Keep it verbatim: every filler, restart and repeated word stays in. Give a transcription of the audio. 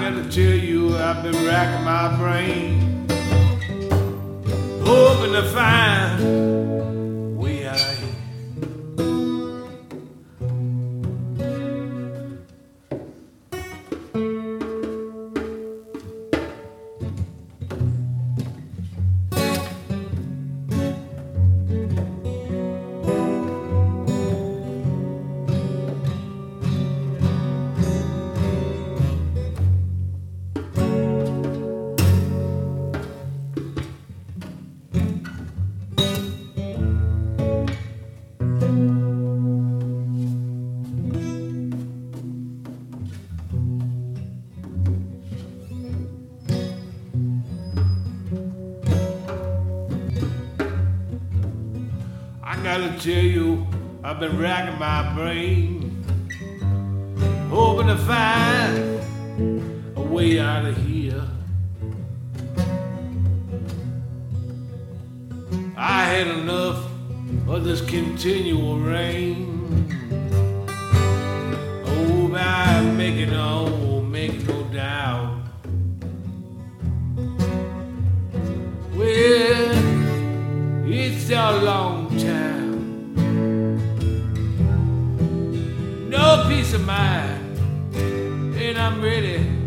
gotta tell you, I've been racking my brain, hoping to find a way out of here. I gotta tell you, I've been racking my brain, hoping to find a way out of here. I had enough of this continual rain. Oh, I'm making no, making no doubt. Well, it's a long time. No peace of mind, and I'm ready